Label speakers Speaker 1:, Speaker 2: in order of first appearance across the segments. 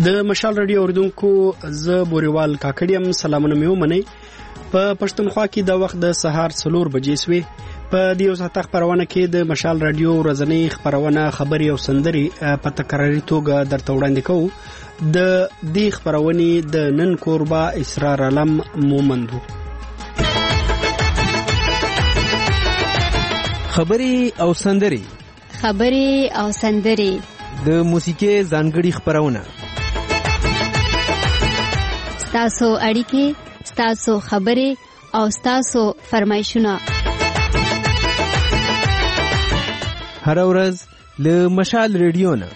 Speaker 1: د مشال رادیو اوریدونکو زه بوريوال کاکړیم سلامونه مې ومنئ. په پښتونخوا کې د وخت د سهار 4 بجې سوې. په دې وساته خبرونه کې د مشال رادیو ورځنی خبرونه خبري او سندري په تکراري توګه درته وړاندې کوو. د دې خبرونې د نن کوربه اسرار علم مومندو.
Speaker 2: خبري او سندري د موسیقي ځانګړي خبرونه،
Speaker 3: ستاسو اړیکې، ستاسو خبرې او ستاسو فرمایشونه
Speaker 2: هر ورځ له مشال ریډیو نه.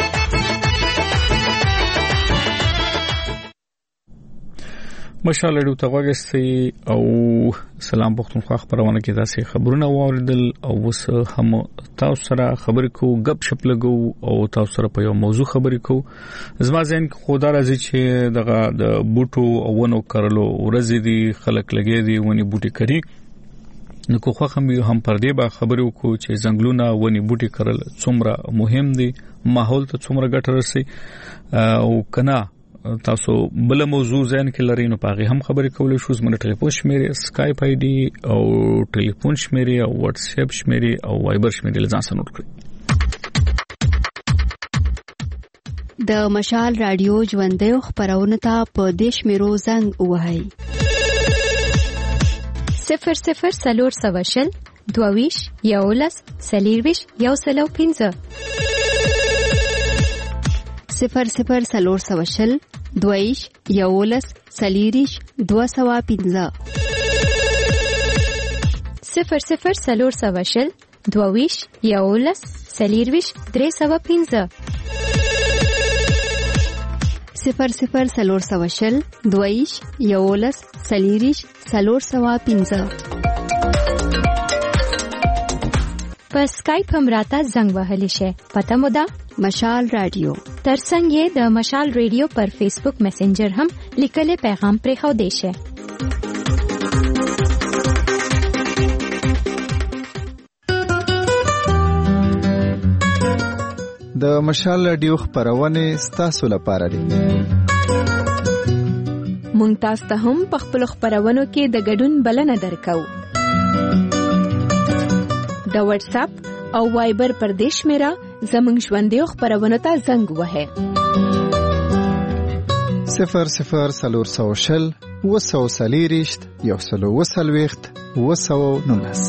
Speaker 4: مشال ریډیو ته وګورئ او سلام پښتونخوا خبرونه کې تاسو خبرونه واوریدل او وس هم تاسو سره خبرې کو غب شپ لګو او تاسو سره په یو موضوع خبرې کو. زما ځین خدا راځي چې دغه د بوټو او ونو کرلو ورځې دي، خلک لګي دي ونی بوټي کړي. نو خو هم پر دې با خبرو کو چې ځنګلونه ونی بوټي کرل څومره مهم دي، ماحول ته څومره ګټه رسي او کنا تاسو بل موضوع ځین کې لري نو پاغي هم خبرې کولې شو. زموږ ټلیفون شمیرې سکایپ آی ډي او ټلیفون شمیرې او واتس اپ شمیرې او وایبر شمیرې لږ ځان نوٹ کړئ.
Speaker 3: د مشال رادیو ژوندۍ خبرونه ته په دیش میرو زنګ وهاي
Speaker 5: 00 22 یولس سلیرویش یو سلو 15
Speaker 3: 00 22 یولس سلیریش 215
Speaker 5: 00 22 یولس سلیرویش 315
Speaker 3: 00 22 یولس سلیریش 315
Speaker 5: په اسکایپ هم راته زنګ وهلی شي. پته مو ده
Speaker 3: مشال رادیو.
Speaker 5: ترڅنګ یې د مشال رادیو پر فیسبوک میسنجر هم لیکلې پیغام پرې خو دی شي.
Speaker 6: د مشال رادیو خبرونه ستاسو لپاره دي.
Speaker 7: مونږ تاسو ته هم په خپل خبرونو کې د ګډون بلنه درکو. د واتس اپ او وایبر پر دیش میرا زمنګ ژوندۍ خبرونه ته زنګ وهه
Speaker 6: 00 وسو سلیریشت یو سلو وسلويخت وسو نونس.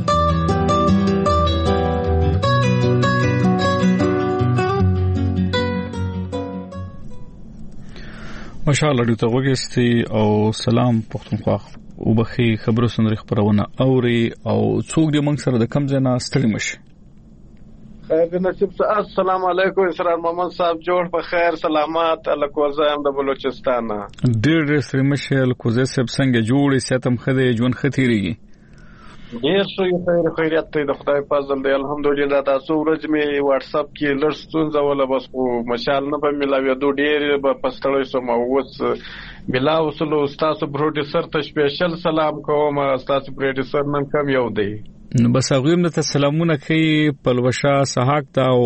Speaker 4: ماشاءالله دې ته وګورئ او سلام پښتونخوا او بخي خبرو سندري خبرونه اوري او څوک دې موږ سره د کم ځای نه ستړي مشي.
Speaker 8: خیر نصیب صاحب السلام علیکم. اسرار محمد صاحب جوړ په خیر سلامات الکوزایم د بلوچستان.
Speaker 4: ډېر سره مشي الکوزه سب څنګه جوړې ساتم خدای جون خطرېږي.
Speaker 8: ډېر ښه خیریت ته د خدای فضل دی الحمدلله. تاسو ورځ می واتس اپ کې لږ ستونزه ولا بس خو مشال نه په ملاوي دوه ډېر په پستړې سم اوس ملا وسلو. تاسو پروډوسر ته سپیشل سلام کوم. تاسو پروډوسر نن کم یو دی
Speaker 4: نو بس هغه هم ته سلامونه کوي پلوشا سحاق تا او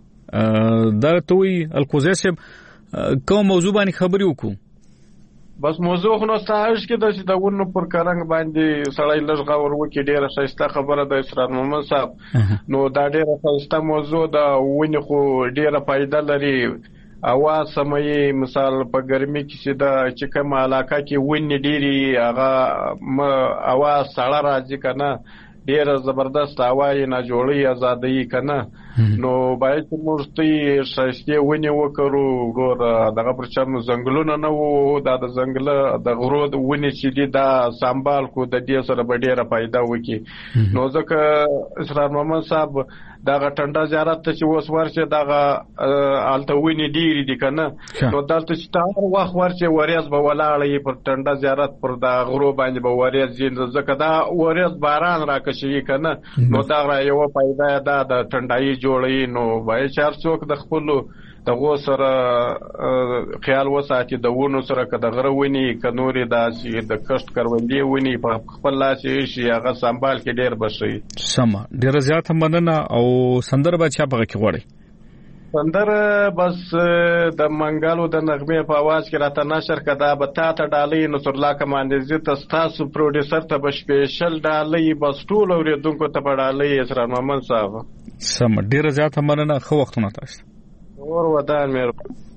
Speaker 4: درتوي الکوزه سب کوم موضوع باندې خبرې وکړو.
Speaker 8: بس موضوع خو نو ساحش کې د ونو پر کارنګ باندې سړی لږ غور وکړي. ډیره ښایسته خبره د اسرار محمد صاحب. نو دا ډیره ښایسته موضوع د ونې خو ډیره فائدہ لري. اواز سمې مثال په ګرمي کې چې د چې کوم علاقه کې ونې ډیری هغه اواز سړی راځي کنه ډیره زبردست اواز نه جوړي ازادي کنه. نو باید موږ ته شایسته ونی وکړو. ګور دغه پرچم زنګلونه نه وو دا د زنګل د غرو د ونی چې دی دا سنبال کو د دې سره به ډیره فائدہ وکي. نو ځکه اسرار محمد صاحب دا ټنډه زیارت ته چې اوس ورشه دا الته ونی ډیری دي کنه. نو دلته چې تا وخت ورشه وریاض به ولاړې پر ټنډه زیارت پر دا غرو باندې به وریاض ځکه دا وریاض باران راکشي کنه. نو دا یو فائدہ ده د ټنډای جوړي. نو باید چار څوک د خپل دغه سره خیال وساتي د ونو سره کده غرونی کنوري داسي د کشت کروندې ونی په خپل لاس شي هغه سنبال کې ډیر بشي.
Speaker 4: سم ډیر زیات مننه او سندر بچا په کې غوړي.
Speaker 8: سندره بس د منګلو د نغمې په आवाज کې راته نشر کړه به تا ته ډالۍ نصر الله کماندزي ته تاسو پروډوسر ته به سپیشل ډالۍ بس ټول اوریدونکو ته په ډالۍ اسرار محمد صاحب
Speaker 4: سم ډیره زیاته مننه خو وختونه تاسو
Speaker 8: اور ودان مېر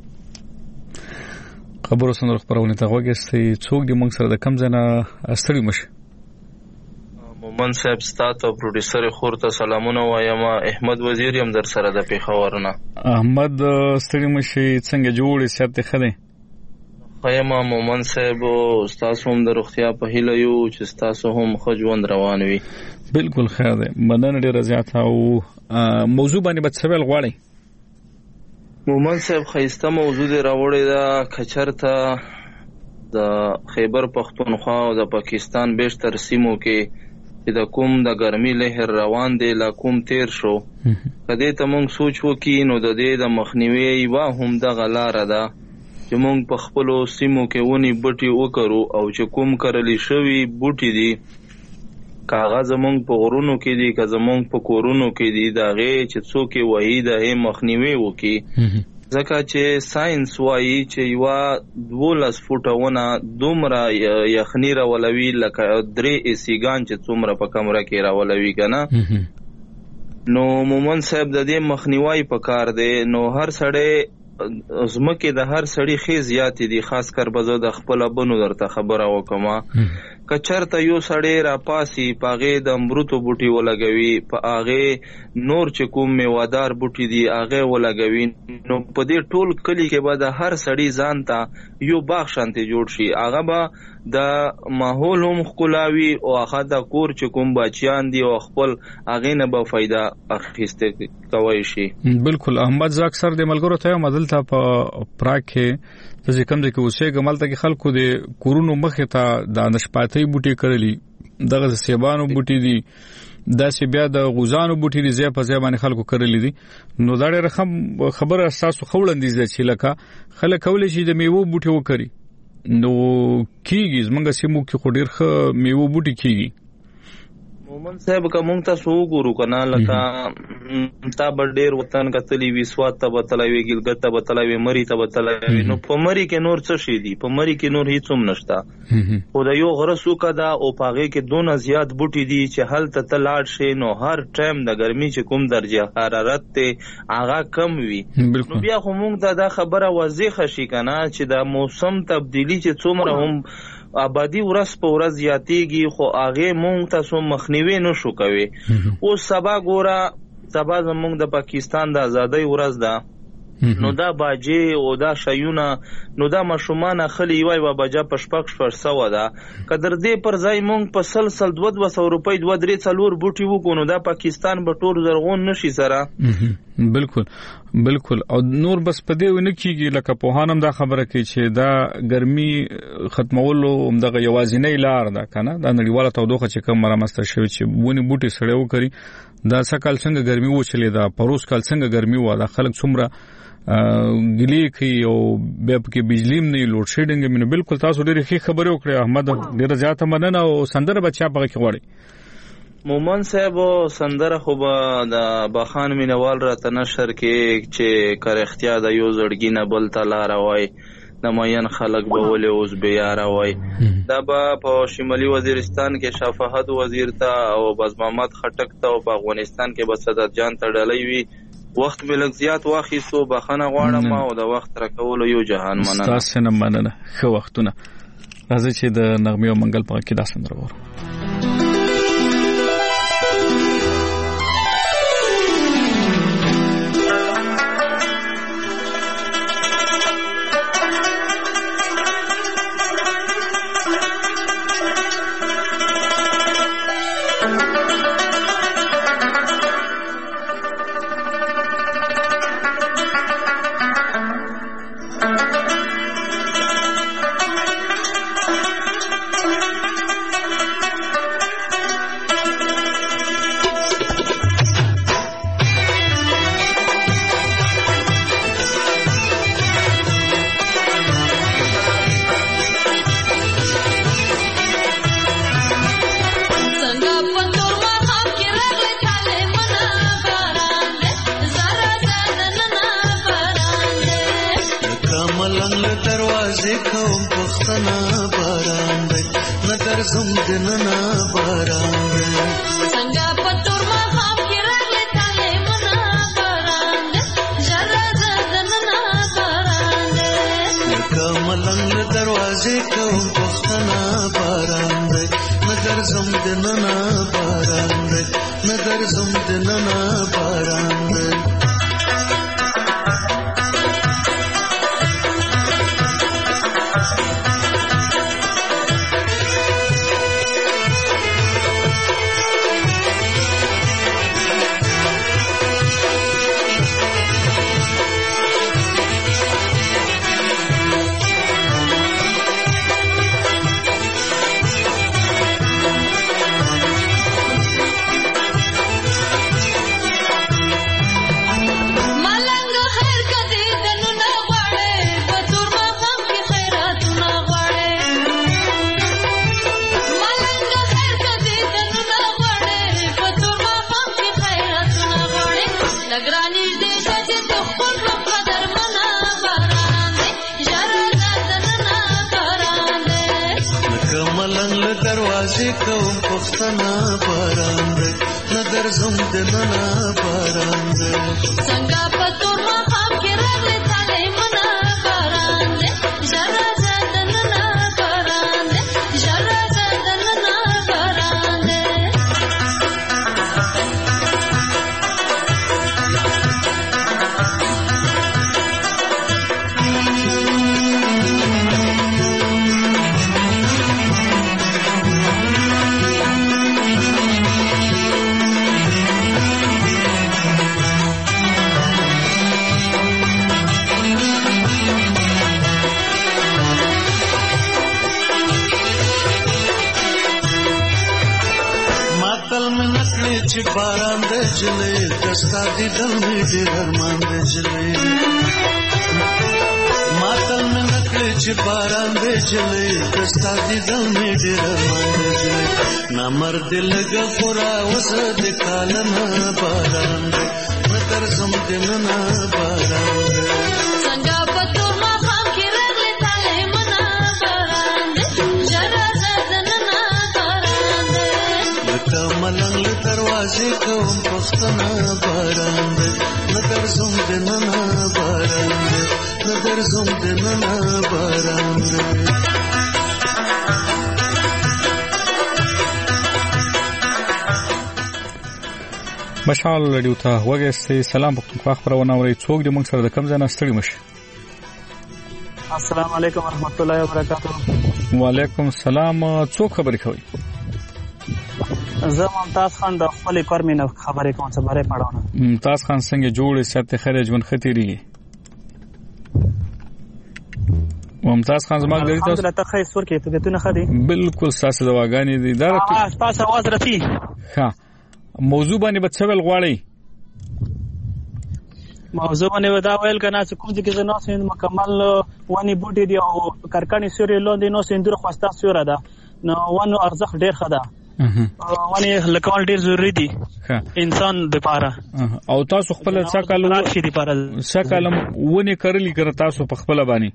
Speaker 4: خبرو سندره خبرونه ته وګورئ څوک د موږ سره د کم ځنه استړي مشه
Speaker 9: مومن صاحب ستاسو پروډوسر خورته سلامونه وایم احمد وزیر يم در سره د پیښورنه
Speaker 4: احمد ستړي مشي څنګه جوړې سیاته خده
Speaker 9: خیم مومن صاحب تاسو هم د روغتیا په هیله یو چې تاسو هم خوځوند روان وي
Speaker 4: بالکل خیر ده بدن ډیر زیات او موضوع باندې بد سوال غواړي
Speaker 9: مومن صاحب خیسته موضوع دی راوړی دا کچرته د خیبر پختونخوا او د پاکستان بیشتر سیمو کې چې د کوم د ګرمي لهر روان دی لا کوم تیر شو کدی ته مونږ سوچ وکړو نو د دې د مخنیوي وا هم د غلاره ده چې مونږ په خپل سیمو کې ونی بوټي وکړو او چې کوم کرلی شوی بوټي دي کاغذ مونږ په غرونو کې دي که زمونږ په کورونو کې دي دا غي چې څوک وحیده هي مخنیوي وکي ځکه چې ساينس وايي چې یو 12 فوټونه دومره یخنی راولوي لکه 3 ایسیګان چې څومره په کمره کې راولوي کنه نو مومن صاحب د دې مخنیوي په کار دی نو هر سړی زمکه د هر سړی خې زیات دي خاص کر بزو د خپل بنو درته خبره وکما کچرته یو سړی را پاسي پاغه د امرتو بوټي ولګوي پاغه نور چې کوم میوادار بوټي دي اغه ولګوي نو په دې ټول کلی کې به د هر سړی ځان ته یو باغ شانتي جوړ شي اغه به د ماحول هم خلاوي او اغه د کور چې کوم بچیان دي او خپل اغه نه به فائدہ اخیسته کوي شي
Speaker 4: بالکل احمد ز اکثر د ملګرو ته مدلته په پراکه چې کوم د اوسه ګمالته کې خلکو د کورونو مخه ته د نشپاتي بوټي کړلی دغه سیبانو بوټي دي دا سی بیا د غوزانو بوټي دي زی په ځای باندې خلکو کړلی دي نو دا ډېر خبره اساسو خوړندې دي چې لکه خلک کولای شي د میوه بوټي وکړي نو کیږي زمونږ سیمو کې خو ډېر میوه بوټي کیږي
Speaker 9: مومن صاحب کا مونږ تاسو وګورو کنه لکه تا بډیر وطن کتلی وی سوات ته بتلوي ګلګت ته بتلوي مری ته بتلوي نو په مری کې نور څه شي دي په مری کې نور هیڅ هم نشتا خو دا یو غرسو کدا او پاغه کې دونه زیات بوټي دي چې هل ته تلاړ شي نو هر ټایم د ګرمي چې کوم درجه حرارت ته آغا کم وي نو بیا خو مونږ دا خبره واضح شي کنه چې دا موسم تبدیلی چې څومره هم آبادی ورځ په ورځ زیاتېږي خو هغه مونږ تاسو مخنیوي نشو کوي او سبا ګورا سبا زمونږ د پاکستان د ازادۍ ورځ ده نو دا باجې او دا شیونه نو دا مشومان خلی وای و باجا پشپخ فرسو ده قدر دې پر ځای مونږ په سلسل 200 روپۍ 2-3 بوټي وکونو دا پاکستان به ټول زرغون نشي سره
Speaker 4: بالکل او نور بس پدې ونه کیږي لکه په هانم دا خبره کوي چې دا ګرمي ختمولو همدغه یوازینی لار ده کنه دا نړیواله تودوخه چې کوم مرامسته شوی چې ونی بوټي سړیو کړی دا سکل څنګه ګرمي و چلی دا پروس کال څنګه ګرمي و دا خلک څومره ګلی کوي او بیا کې بجلیم نه لوډ شیډینګ مینه بالکل تاسو ډېر ښه خبرې وکړه احمد ډېر زیاته مننه او سندره بچا پغه کې وړي
Speaker 9: مومن صاحب سندره خو به د بخان مینوال را تنشر کې چې کر اختیار د یو زړګی نه بل تلاره وای د ماین خلک به ولې اوس بیاره وای دا به په شمالي وزیرستان کې شفاعت وزیر ته او باز محمد خټک ته او په افغانستان کې به صدر جان ته ډلې وي وخت بلک زیات واخیسو بخنه غواړم او د وخت راکولو یو جهان مننه
Speaker 4: تاسو نه مننه خو وختونه راځي چې د نغمه او منګل په کې دا سندره وره
Speaker 10: دروازې کوم پښتنه باران دی نه درځم دننه باران دی
Speaker 11: څنګه په تور ماښام کې راغلی تالی منا باران دی ژر راځه دننه باران دی
Speaker 10: لکه ملنګ له دروازې کوم پښتنه باران دی نه درځم دننه باران دی نه درځم دننه باران دی کوم پښتنه باران دی نه درځم دننه باران دی
Speaker 11: څنګه په تور ماښام کې راغلی تالی منا باران دی ژر راځه دننه باران دی ژر راځه دننه باران دی
Speaker 10: چې باران د جلې دستا دي دل می ډېر ارمان د جلې ماتل مې نکړې چې باران د جلې دستا دي دل می ډېر ارمان د جلې نامرد لګه خورا وسه د کالنه باران دی نه درځم دننه باران دی
Speaker 11: څنګه په تور ماښام کې راغلی تالی منا باران دی ژر راځه دننه باران دی
Speaker 10: لکه ملنګ له دروازې کوم پښتنه باران دی نه درځم دننه باران دی نه درځم دننه باران دی
Speaker 4: مشال رادیو ته وګورئ. سلام پختونخوا خبرونه اورئ. څوک دې موږ سره د کم ځای نه ستړي مشي.
Speaker 12: السلام علیکم ورحمت الله وبرکاته.
Speaker 4: وعلیکم السلام. څوک خبرې کوي؟
Speaker 12: زه ممتاز خان د خپل کور مینه خبرې کوم څه باره پړاونه.
Speaker 4: ممتاز خان څنګه جوړې ساتي خیر ژوند خطرېږي؟ ممتاز خان زما غړي تاسو
Speaker 12: الحمدلله ته خیر سور کې طبيعتونه خدي
Speaker 4: بالکل ساسه دواګانې دي دا
Speaker 12: تاسو आवाज رسي.
Speaker 4: ها موضوع باندې بچول غواړي.
Speaker 12: موضوع باندې ودا ویل کنه چې کوم ځکه نه سین مکمل ونی بوټي دی او کارکانی سوري لوندې نو سیندره خواسته سوره ده نو ونو ارزښت ډیر خدا ونی لکول ډیر ضروری دي انسان لپاره.
Speaker 4: او تاسو خپل څکالو
Speaker 12: شي لپاره
Speaker 4: څکالم ونی کرلی کړ تاسو په خپل باندې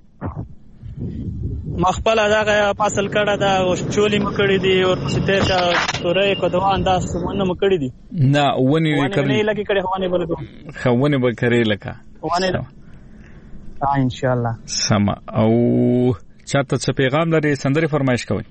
Speaker 12: مخبل دغه فاصل کړه دا چولی مکړې دي او ستې تا تورې کو دوه انداز مونږ مکړې دي
Speaker 4: نه ونی کړې
Speaker 12: نه لګي کړې هوانه بلګو
Speaker 4: خوونه به کړې لکه
Speaker 12: ونه ان شاء الله
Speaker 4: سم. او چاته څه پیغام لري؟ سندري فرمایش کوي.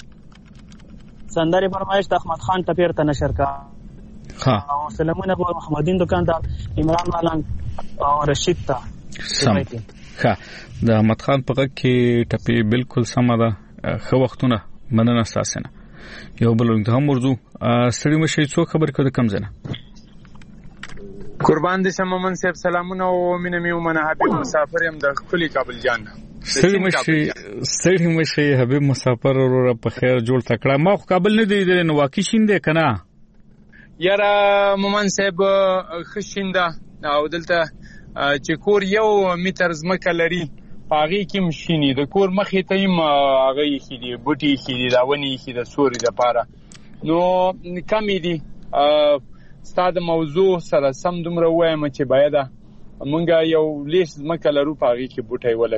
Speaker 12: سندري فرمایش د احمد خان ټپیر ته نشر کا.
Speaker 4: ها
Speaker 12: او سلامونه ابو محمدین دکاندار عمران مالنګ او رشید ته
Speaker 4: سم. ها د احمد خان په غږ کې ټپی بالکل سم ده. خو وختونه مننه ساسنه یو بل د هم ورزو سړی مشي څو خبر کړه کم زنه
Speaker 13: قربان دي شممن صاحب سلامونه او مینه میو منه حبیب مسافر يم د خلی کابل جان
Speaker 4: سړی مشي حبیب مسافر ورو په خیر جوړ تکړه ما خو کابل نه دی نو واقع شینده کنه
Speaker 13: یاره مومن صاحب خشینده او دلته چې کور یو میټر زمکه لري پاغي کې مشینی د کور مخې ته یم هغه کې دی بوټي کې دی دا ونی کې د سوري د پاره نو کمی دی ستاسو موضوع سره سم دومره وایم چې باید مونږه یو لیش زمکه لرو پاغي کې بوټي ولګو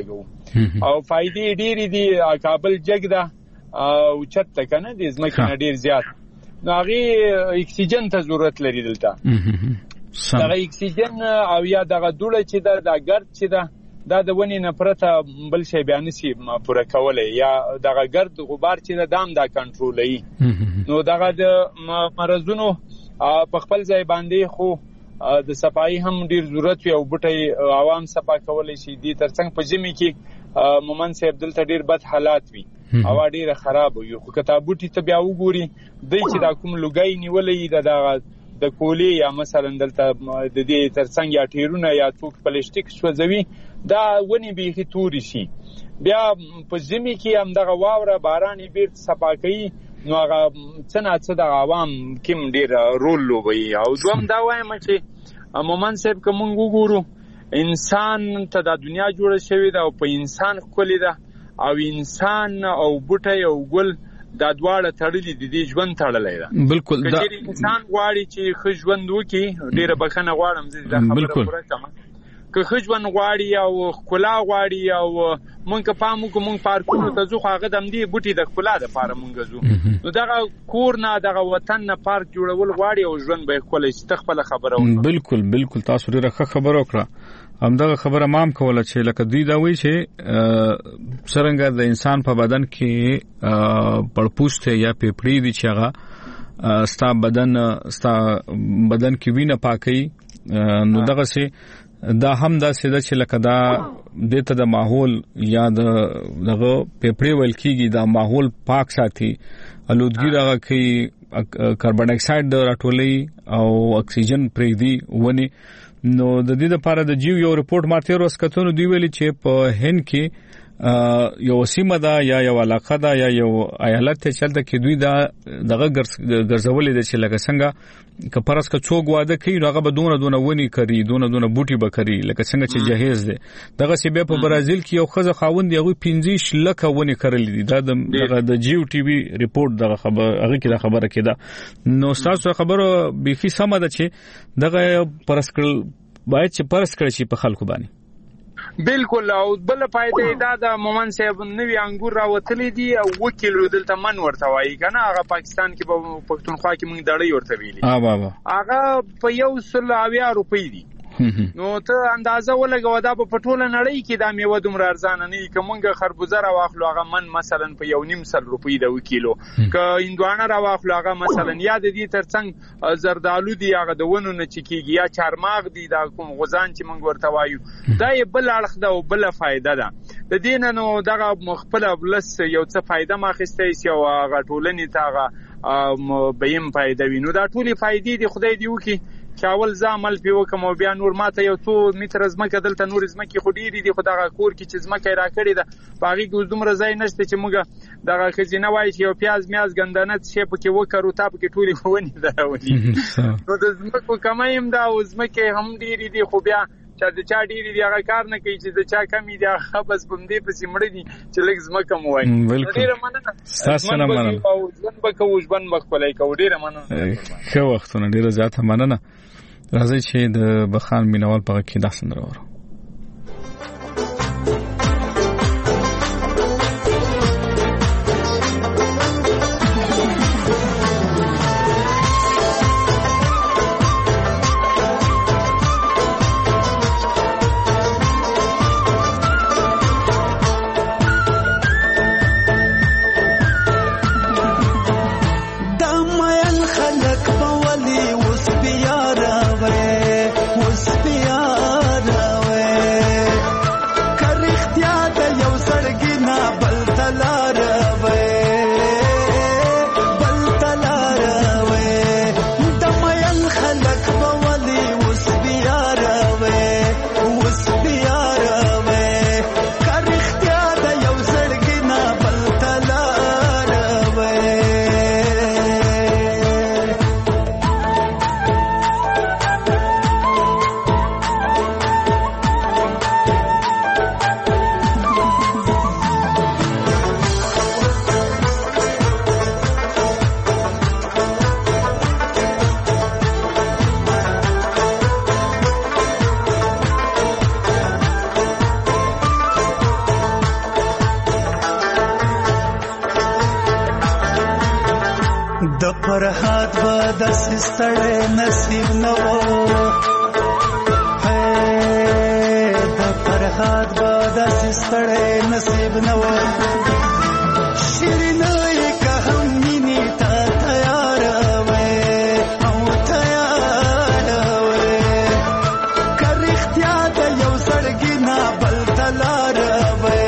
Speaker 13: او فائدې ډېرې دي. کابل جګ ده او چت کنه د ځمکې نه ډېر زیات، نو هغه اکسیجن ته ضرورت لري دلته. دغه اکسیجن او یا دغه دوړه چې ده، دا ګرد چې ده، دا د ونې نه پرته بل شی بیا نشي پوره کولی، یا دغه ګرد غبار چې ده دا هم دا کنټرولوي. نو دغه د مرضونو په خپل ځای باندې خو د صفایي هم ډیر ضرورت وي او بوټي عوام صفا کولی شي. دې ترڅنګ په ژمي کې مومن صاحب دلته ډیر بد حالات وي، هوا ډیره خراب وي، خو که تا بوټي ته بیا وګوري دی چې دا کوم لوګی نیولې د کولې یا مثلا دلته د دې ترڅنګ یا ټیرونه یا څوک پلاستیک سوځوي، دا ونې بیخي تورې شي. بیا په ژمي کې هم دغه واوره باران یې بیرته صفا کوي، نو هغه څه نه څه د عوام کې ډېر رول لوبوي. او دوهم دا وایم چې مومن صاحب که موږ وګورو انسان ته دا دنیا جوړه شوې ده او په انسان ښکلې ده، او انسان او بوټی او ګل دا دواړه تړلي دي، دې ژوند تړلی ده.
Speaker 4: بالکل
Speaker 13: که چېرې انسان غواړي چې ښه ژوند وکړي، ډېره بښنه غواړم زه دا خبره پوره کړم، که ښه ژوند غواړي او ښکلا غواړي او مونږ که پام وکړو مونږ پارکونو ته ځو، خو هغه د همدې بوټي د ښکلا دپاره مونږ ځو. نو دغه کور نه دغه وطن نه پارک جوړول غواړي او ژوند به یې ښکلی شي. ته خپله خبره وکړه.
Speaker 4: بالکل بالکل، تاسو ډېره ښه خبره وکړه. همدغه خبره ما هم کوله چې لکه دوی دا وایي چې څرنګه د انسان په بدن کې پړپوست یا پیپړې دي چې هغه ستا بدن کې وینه پاکوي، نو دغسې دا هم داسې ده چې لکه دا دې ته د ماحول یا دغه پیپړې ویل کېږي، دا ماحول پاک ساتي، آلودګي دغه کوي، کاربن ډای اکساید راټولوي او اکسیجن پرېږدي ونې. نو د دې لپاره د جیو یو رپورټ ما تیر ورځ کتو، نو دوی ویلي چې په هند کې یو سیمه ده یا یو علاقه ده یا یو ایالت ته چلته کې دوی دا دغه ګرځولې ده چې لکه څنګه که پرس که څوک واده کوي نو هغه به دونه ونی کوي، دونه بوټي به کوي، لکه څنګه چې جهیز ده. دغه سی بیا په برازیل کې یو ښځه خاوند هغه 15 لک ونی کړلې دي. دا د جیو ټي وي رپورټ دغه خبر هغه کې دا خبره کېده. نو تاسو خبره بيخي سم ده چې دغه پرس کړل باید چې پرس کړی شي په خلکو باندې.
Speaker 13: بالکل. او بل فائدې دا د مومن صاحب نوی انګور راوتلې دي او وکیل دلته من ورته وایي کنه، هغه پاکستان کې په پښتونخوا کې موږ دړې ورته ویلي، هغه په 180 روپۍ دي. نو ته اندازه ولګوه دا په ټوله نړۍ کې دا میوه دومره ارزانه نه وي. که موږ خربوزه راواخلو هغه من مثلا په 1.5 روپۍ د وکیلو، که هندوانه راواخلو هغه مثلا یا د دې ترڅنګ زردالو دي هغه د ونو نه چې کېږي، یا چارماغ دي دا کوم غوزان چې موږ ورته وایو، دا یې بل اړخ ده او بله فایده ده د دې نه. نو دغه خپله ولس یو څه فایده م اخیستی شي او هغه ټولنې ته هغه به یې فایده وي. نو دا ټولې فایدې دي، خدای دې وکړي چې اول زه عمل پې وکړم او بیا نور ماته یو څو متره ځمکه دلته نور ځمکې خو ډېرې دي، خو دغه کور کې چې ځمکه یې راکړې ده په هغې کې اوس دومره ځای نشته چې موږ دغه ښځینه وایي چې یو پیاز میاز ګندنه څه شی پکې وکړو، تا پکې ټولې ونې درولي. نو د ځمکو کمی هم ده او ځمکې هم ډېرې دي، خو بیا چې د چا ډېرې دي هغه کار نه کوي، چې د چا کمې دي هغه بس په همدې پسې مړه دي چې لږ ځمکه مو وایي. ډېره مننه، ژوند به کوو، ژوند به ښکلی کوو. ډېره مننه،
Speaker 4: ښه وختونه، ډېره زیاته مننه. راځئ چې د بخان مینوال په غږ کې دا سندره واورو.
Speaker 10: وس پیارا فرحات به داسې ستړی نصیب نه و د فرحات به داسې ستړی نصیب نه و شیرینه یې که هم مینې ته تیاره وې او تیاره وې که رښتیا د یو زړګي نه بل ته لاره وې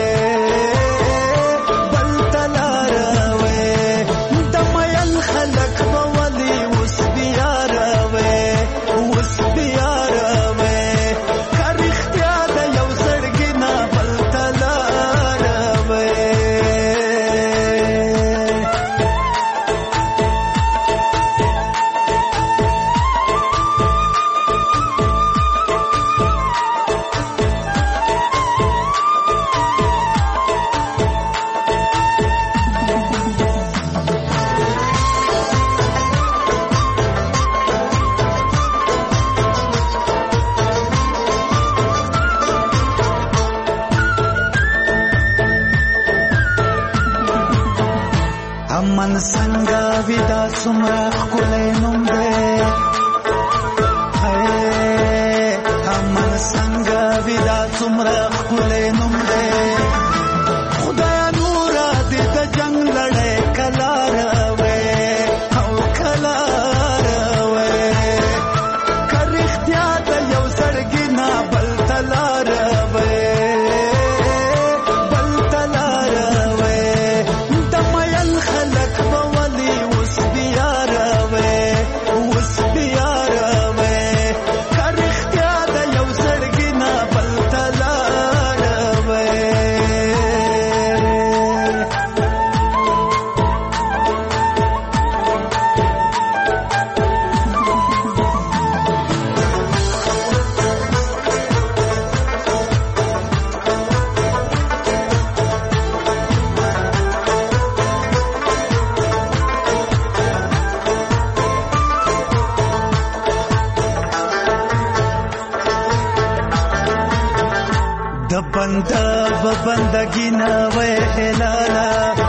Speaker 10: من څنګه ودا څومره ښکلی نوم دی من څنګه ودا څومره ښکلی نوم دی خدایا نوره دې د جنګ لړۍ کله راوې او کله راوې که رښتیا د یو زړګي نه بل ته لاره وې بندگی نہ وے ہلالا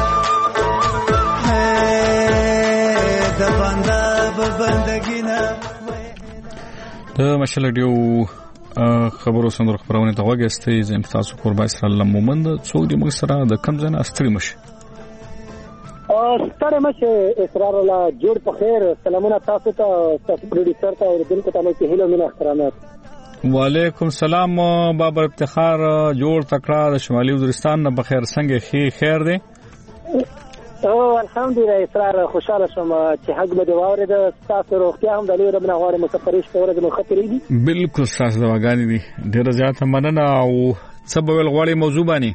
Speaker 10: ہے د بندا بندگی نہ
Speaker 4: د مشال ډیو خبرو سندره خبرونه ته وګستې زم تاسو قربان اسرائیل مومند څو د موږ سره د کم ځنه استری مش
Speaker 14: ستړی مشه اسرار الله جوړ په خیر سلامونه تاسو ته پروډوسر ته او دل کو ته کې هلو مینه احترامات
Speaker 4: وعلیکم السلام بابر افتخار جوړ تکړه د شمالي وزیرستان نه بخیر څنګه خیر دی
Speaker 14: الحمدلله اسرار خوشاله شوم چې حق به دی واورید تاسو روغتیا هم د لوی رب نه غواړم مسافرې شته ورته مو خطرې دي
Speaker 4: بالکل تاسو د واګانی دي ډیر زیات مننه او څه به غواړي موضوع باندې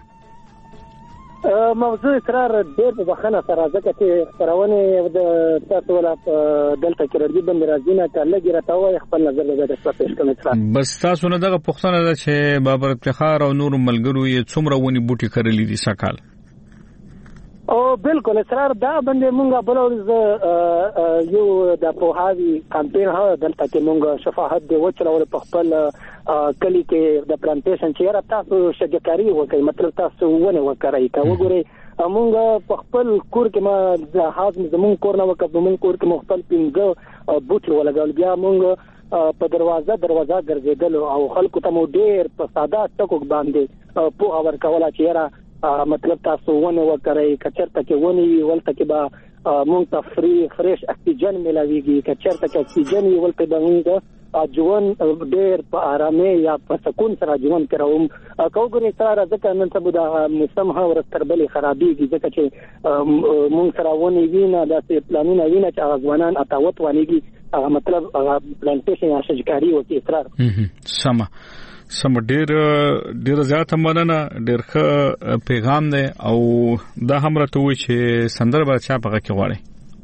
Speaker 14: موضوع اسرار ډېر په بخنه سره ځکه چې خبرونه د تاسو ولا دلته کې ردی باندې راځي نه کله راته وای خپل نظر له تاسو پېښ کوم اسرار
Speaker 4: بس تاسو نه دغه پوښتنه ده چې بابر افتخار او نور ملګرو یې څومره ونی بوټي کړلې دي سکال
Speaker 14: او بالکل اسرار دا باندې مونږه بلورز یو د پوهاوی کمپاین ها دلته کې مونږه شفاعت دی وچلول په خپل کلی کې د پلانټیشن چې را تاسو شجکاری وکړي مطلب تاسو ونه وکړي کا وګورئ مونږه په خپل کور کې ما د حاضر زمون کور نه وکړ زمون کور کې مختلف پینګه بوټي ولګول بیا مونږه په دروازه ګرځیدل او خلکو ته مو ډېر په ساده ټکو باندې په اور کولا چې را مطلب تاسو ونه وکړئ کچرته کې ونی ولته کې با مونږ ته فریش اکسیجن ملاويږي کچرته کې اکسیجن ولته به مونږ ژوند ډېر په آرامه یا په سکون سره ژوند کوم کوګوري سره ځکه نن سبا د موسم ها ورستربلې خرابېږي ځکه چې مونږ سره ونی وینا د پلانونه وینا چې ځوانان اتاوت ونیږي مطلب پلانټیشن یا شجکاری وکي اصرار
Speaker 4: سم ډیر زیات مننه ډیر ښه پیغام دی او دا هم راته وی چې سندره به چا پغه کې غواړي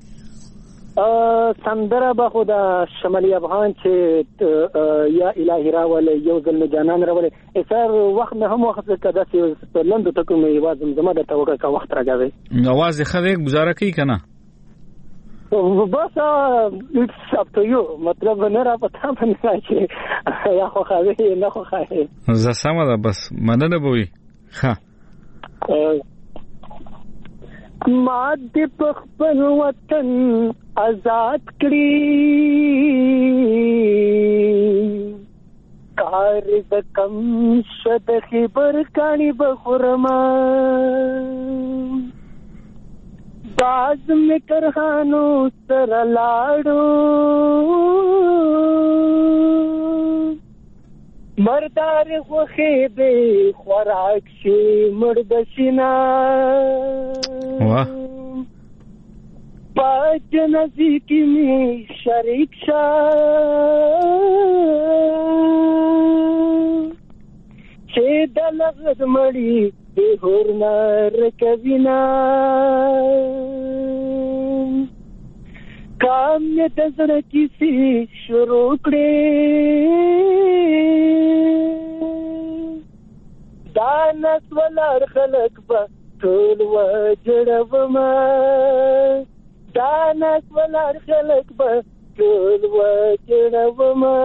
Speaker 14: سندره به خو د شمالي افغان چې یا الهي راول یو ځل جانان راول اثر وخت نه هم وخت کده چې لندو ټکو مې وازم زما د توګه کا وخت راځي
Speaker 4: اواز خدای گزاره کوي کنه
Speaker 14: بس it's up to you مطلب نه را پتا باندې چې یا خو خوي نه خو خوي
Speaker 4: زه سم ده بس مننه بوي ها
Speaker 14: ما دې په خپل وطن آزاد کړی کار د کم شد خبر کانی بخورما باز میں کرہانو سر لاڑو مردار خوخیبے خوراک شی مردشنا باج نزدیکی میں شریک شا چه دلغد مڑی بے ہورنا رکوینا کام میں دزر کسی شروع کرے دانس ولار خلق با طول و جڑب ما دانس ولار خلق با طول و جڑب ما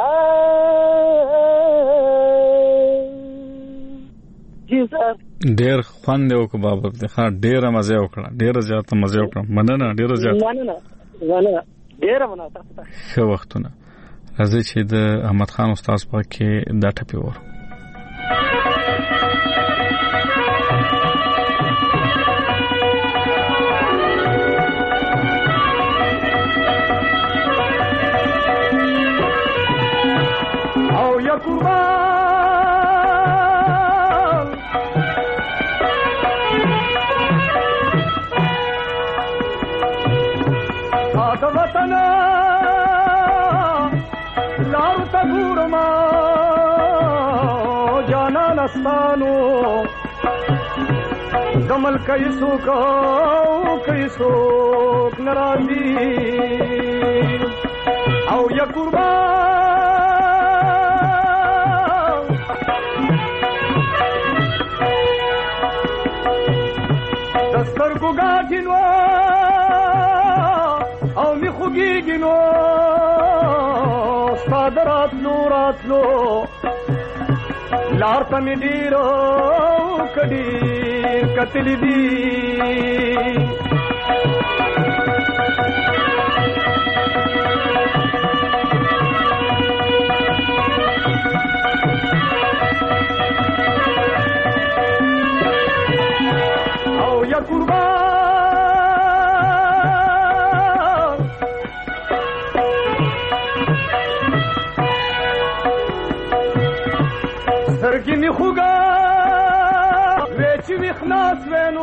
Speaker 14: جی سر
Speaker 4: ډیر خوند یو کو بابت دی ها ډیر مزه وکړه ډیر زیات مزه وکړه مننه ډیر زیات
Speaker 14: مننه ډیر مننه
Speaker 4: ښه وختونه راځي چې د احمد خان استاد پاکه دا ټپی ور
Speaker 10: او یا قربان وطن لارو تغورما جانا نستانو دمل کیسو نرازی او یا قربان دستر کو گاجنو او می خوگیگی نو سادرات نوراتلو لارتا می دیرو کدیر کتلی دی او یا قربان سرگی می خوگا ویچی می خلاص وینو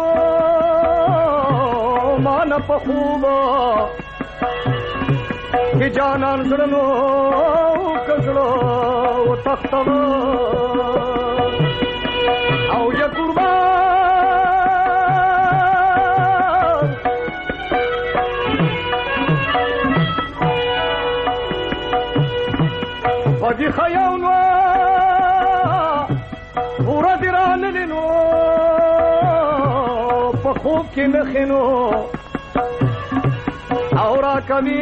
Speaker 10: مانا پا خوبا کی جانان زرنو کزلو و تختوا او یا قربان فدی خیاونو پورا دیران لینو پا خوب کی نخینو او را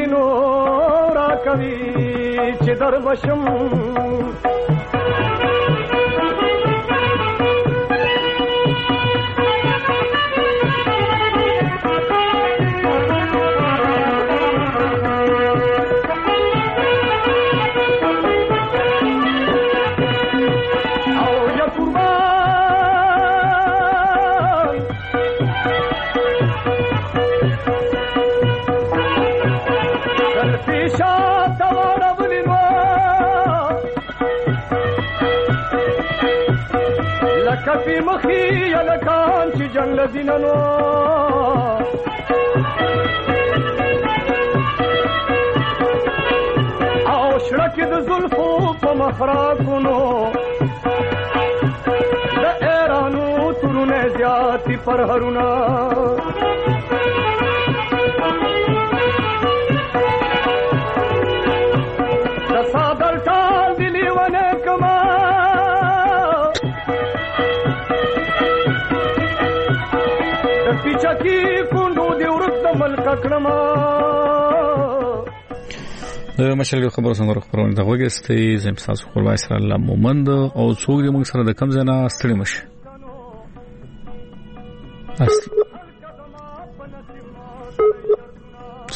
Speaker 10: کمی چی در بشم کفی مخی یلکان چی جنگ لدیننو او شرکی د زلفو پا مخراکونو د ایرانو ترونه زیادی پرهرونا د سادر ټال دلی ونه کما پیچکی کندو دی ورته ملک کړما
Speaker 4: د مشرلو خبرو څنګه خبرونه د وګستې زم تاسو خپلوای سره الله مومند او څوک دې موږ سره د کم ځای نه ستړي مشه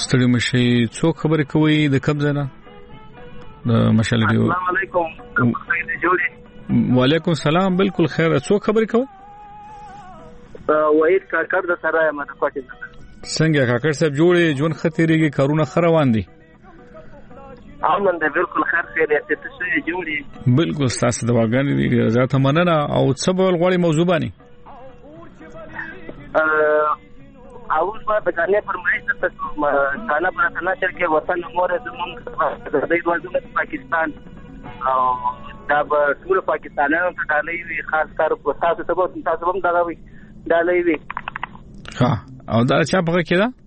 Speaker 4: ستړي مشي څوک خبرې کوي د کوم ځای نه د مشال ریډیو
Speaker 15: السلام علیکم
Speaker 4: وعلیکم السلام بالکل خیر څوک خبرې کوي
Speaker 15: وحید کاکړ د سرای مدکوټي
Speaker 4: څنګه کاکړ صاحب جوړې جون خطرېږي کارونه خروان دي
Speaker 15: امن ده بالکل خیریت ته څه جوړي
Speaker 4: بالکل تاسو د واګانې دي ذات مننه او څه بل غوړي موضوع باندې
Speaker 15: اوس په بګانې پر مې تاسو کانا پر نشر کې وطن مور زمون د دې وځو پاکستان او دا ټول پاکستانیانو ته ډالۍ وی خاص کار په تاسو هم دا وی ډالۍ وی
Speaker 4: ها او دا چا په کې دا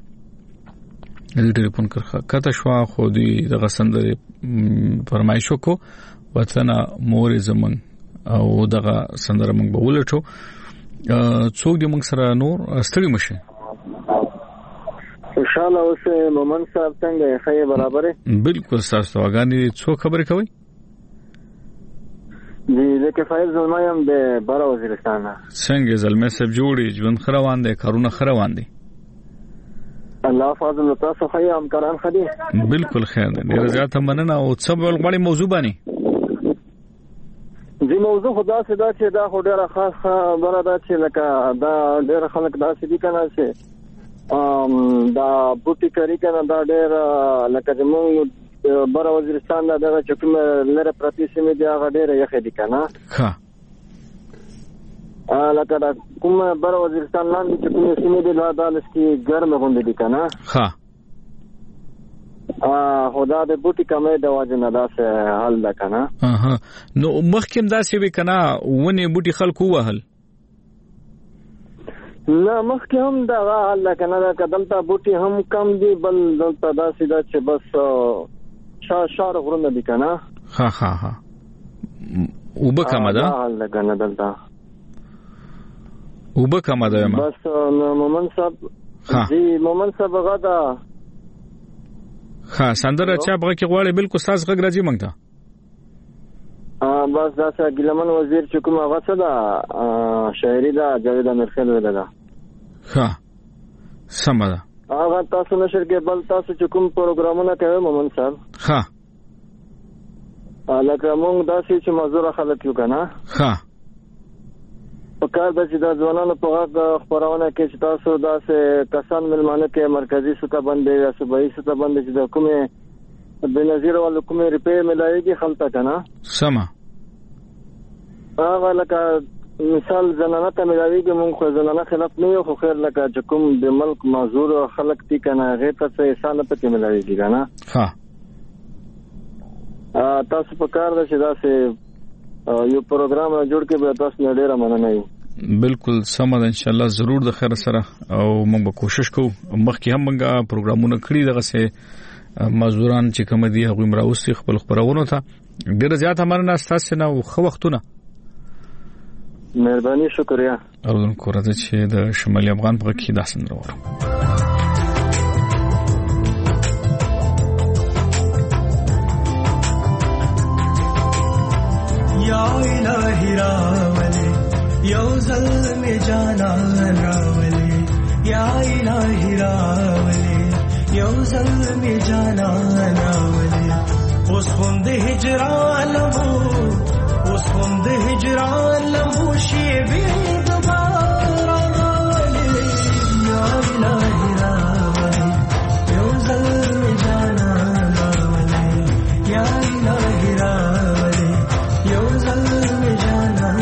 Speaker 4: د ټلیفون کته شو خو دی د غسندري فرمایشو کو وطن مور زمون او دغه سندره موږ به ولټو څوک دې موږ سره نور ستړي مشه
Speaker 15: ان شاء الله اوس مومن صاحب څنګه خیر برابر
Speaker 4: بالکل تاسو واګانی څوک خبرې کوي
Speaker 15: دې کې فایل زلمایم د بار وزیرستان
Speaker 4: څنګه زلمه صاحب جوړي ژوند خروان دي کارونه خروان دي
Speaker 15: الله فضل تاسو خیر همکاران خدي
Speaker 4: بالکل خیر دي ډیر زیاته مننه او څه بل غوړي موضوع باندې
Speaker 15: دې موضوع خدا سدا چې دا ډیره خاص خبره ده چې لکه دا ډیر خلک دا سدي کنه چې دا بوټي کاری کنه دا ډیر لکه زموږ بار وزیرستان دا چې کوم لره پرتی سیمه دی هغه ډیر یخ دي کنه
Speaker 4: ها
Speaker 15: لکه دا کوم بار وزیرستان لاندې چې کوم سیمه دی دا دالس کې ګرم غونډه دي کنه
Speaker 4: ها
Speaker 15: خدا د بوټي کمې د واجنه داسه حل ده کنه
Speaker 4: نو مخکې داسې وی کنه ونه بوټي خلکو وهل
Speaker 15: نه مخکې هم دا حل ده کنه دا کدلته بوټي هم کم دي بل دلته داسې ده چې بس شار غرونه دي کنه
Speaker 4: ها ها ها وبکمه ده
Speaker 15: حل ده کنه دلته
Speaker 4: وبکمه ده
Speaker 15: بس مومن صاحب جی مومن صاحب غدا
Speaker 4: ها سندره چا بغه کې غواړي بالکل ساز غږ راځي مونږ ته
Speaker 15: بس دا چې ګلمن وزیر چې کوم هغه څه دا شاعري دا جاوید امرخیل ویل دا
Speaker 4: ها سم ده
Speaker 15: هغه تاسو نشر کې بل تاسو چې کوم پروګرامونه کوي مومن صاحب
Speaker 4: ها
Speaker 15: لکه مونږ داسې چې مزور خلک یو کنه
Speaker 4: ها
Speaker 15: په کار د چې د ځوانانو په غږ خبرونه کې چې تاسو داسې کسان ملمانه کې مرکزی سطح باندې یا صوبایي سطح باندې چې د کومه بنظیر ول کومه ریپې ملایږي خلطه کنه
Speaker 4: سما
Speaker 15: هغه لکه مثال زنانه ته ملایږي مونږ خو زنانه خلاف نه یو خو خیر لکه چې کوم د ملک معذور خلک دي کنه هغه ته څه احسان پکې ملایږي کنه
Speaker 4: ها
Speaker 15: تاسو په کار د چې داسې یو پروګرام جوړ کې به تاسو نه ډیره مننه یم
Speaker 4: بالکل سم ده ان شاء الله ضرور د خیر سره او موږ به کوشش کوو مخکې هم موږ پروګرامونه کړی دغه سه مزدوران چې کوم دي هغه مراوستي خپل خبرونه ته ډیر زیات امرنه تاسو نه خو وختونه
Speaker 15: مهرباني شکریا
Speaker 4: او کو راځي چې د شمالي افغان په کې داسن راوړو
Speaker 10: یا الہی راولی یو ظلم جانان راولی یا الہی راولی یو ظلم جانان راولی اس خوند هجران لمبو شیبی دوبارا راولی یا الہی راولی یو ظلم جانان راولی یا الہی راولی یو ظلم جانان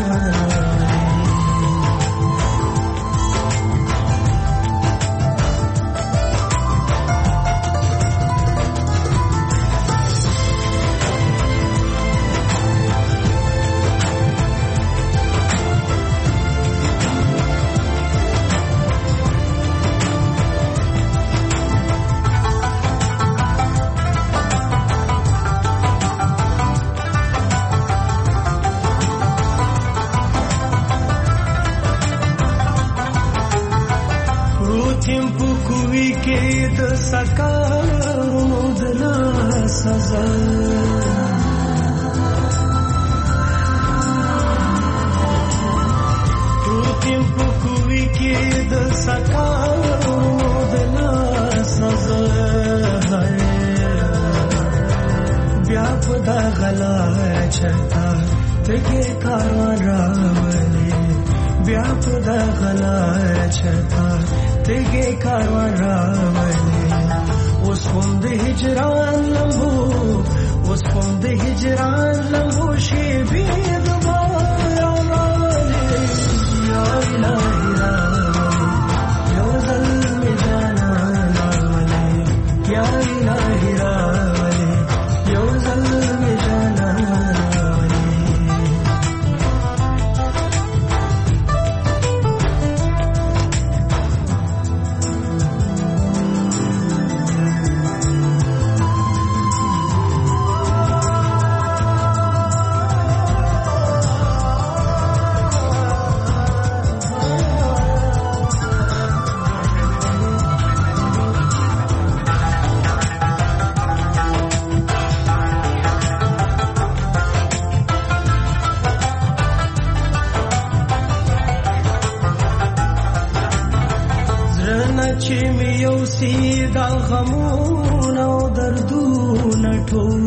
Speaker 10: Saka, بیا په دا غلا چتا تګي کاروان راولې بیا په دا غلا چتا تګي کاروان راولې اوس هم د هجران لمبو اوس هم د هجران لمبو شي بي دوباره راولې یا الهي راولې یو ځل می جانا راولې یا الهي راولې یو ځل می جانا چې مې یو سیدا غمونه او دردونه ټول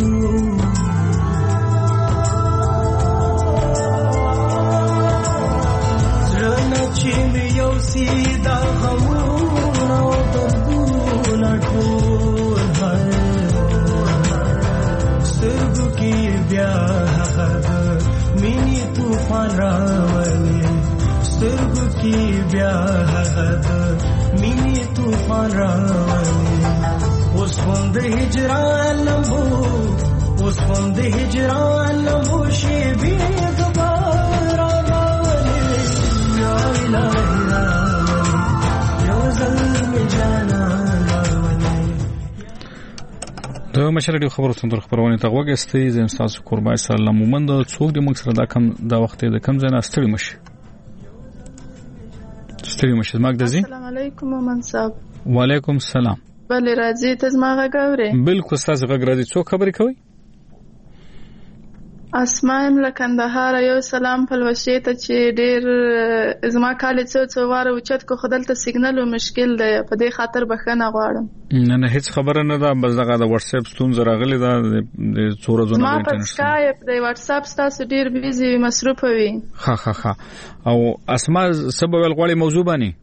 Speaker 10: زړه چې مې یو سیدا غمونه او دردونه ټول سترګو کې بیا هغه مینې طوفان راولي سترګو کې بیا هغه مینی طوفان راولي اوس هم د هجران لمبو اوس هم د هجران لمبو شي بي دوباره راولي یا الهي راولي یو ځل می جانا راولي
Speaker 4: د مشرډي خبرو څنګه خبرونه ته وګستې زم تاسو قربای سلام مومند څوک د موږ سره دا وخت د کم ځای نه ستړي مشي
Speaker 16: السلام علیکم مومن صاحب.
Speaker 4: وعلیکم السلام.
Speaker 16: بله راځي ته زما غږ اورې؟
Speaker 4: بالکل تاسو غږ راځي. څوک خبرې کوي؟
Speaker 16: اسماء له کندهار. یو سلام پلوشي ته چې ډېر زما کال څو واره اوچت کو خدلته سیګنل مشکل دی په دې خاطر بخښنه غواړم.
Speaker 4: نه هیڅ خبره نه ده بس دغه د واتس اپ ستونزه راغلی ده د څو ورځې نه
Speaker 16: ما په سکایپ د واتس اپ تاسو ډېر بیزي مصروف وي.
Speaker 4: ها او اسماء سبب الغوړي موضوع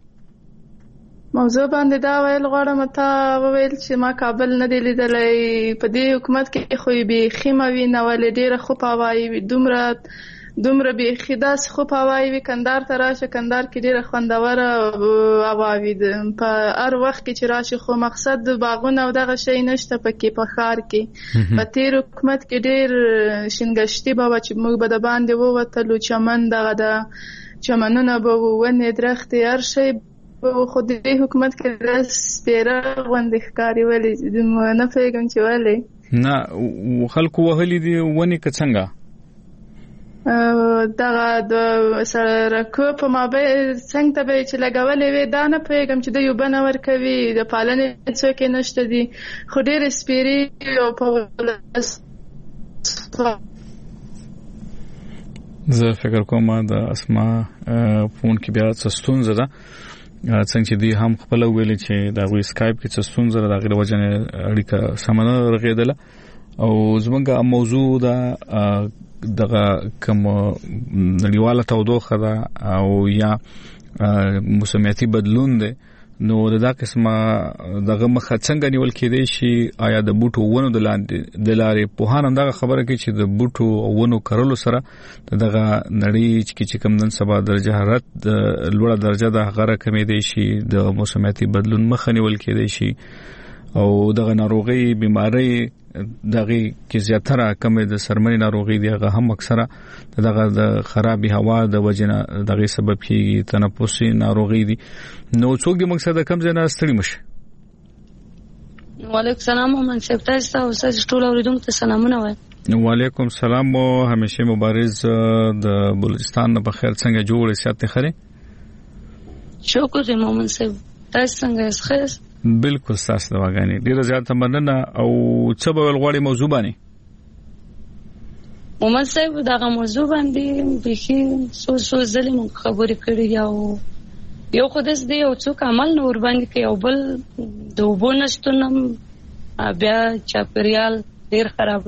Speaker 16: باندې دا ویل غواړم ته ویل چې ما کابل نه دی لیدلې په دې حکومت کې خو به خیموي نه ولې ډېر خو پاوای دومره به خداس خو پاوای وی کندهار ته راشه کندهار کې ډېر خوندور اواوي په هر وخت کې چې راشه خو مقصد باغونه او دغه شی نشته پکې په ښار کې په تیر حکومت کې ډېر شینګشتي بابا چې موږ به د باندې ووتلو چمن دغه د چمنونه به ونې درختې هر شی خو دې حکومت کې د سپیره غوندې ښکاري ولې نه پوهېږم چې ولې
Speaker 4: نه خلکو وهلي دي ونې که څنګه
Speaker 16: دغه د سړکو په مابین څنګ ته به چې لګولې وې دا نه پوهېږم چې د یو بنه ورکوي د پالنې څوک یې نشته دي خو ډېرې سپیرې او په
Speaker 4: زه فکر کوم د اسما فون کې بیا څه ستونزه ده څنګه چې دی هم خپل ویل چې دا غوي اسکایپ کې څه ستونزه ده غیر وجنه اړیکه سمونه رغېدله او زمونږه موضوع ده دغه کوم نړیواله تودوخه ده او یا موسمیاتي بدلون ده نو دا قسمه دغه مخه څنګه نیول کېدای شي آیا د بوټو ونو د لارې په هان دغه خبره کې چې د بوټو ونو کرلو سره دغه نړۍ چې کوم نن سبا درجه حرارت لوړه درجه د غره کمې دی شي د موسمیاتي بدلون مخه نیول کېدای شي او دغه ناروغي بيماري دغه کې زیاتره کمې د سرمنې ناروغي دی هغه هم اکثره دغه د خرابې هوا د وجنه دغه سبب کیږي تنفسي ناروغي دي نو څوک د مقصد کم ځای نه ستړي مشه.
Speaker 17: وعلیکم السلام محمد صاحب تاسو ټول اوریدونکو ته سلامونه وایم.
Speaker 4: وعلیکم السلام او همیشه مبارز د بلوچستان په خیر څنګه جوړ سیاست خره
Speaker 17: شکر محمد صاحب تاسو څنګه ښه
Speaker 4: بالکل تاسو دا وګانی ډیره زیاته مننه او څه به ولغړی موضوع باندې
Speaker 17: محمد صاحب دا موضوع باندې به سو ظلم خبرې کړې یو خودس دی او څوک عمل نور باندې کوي او بل د وبونستونم بیا چاپریال ډیر خرابوي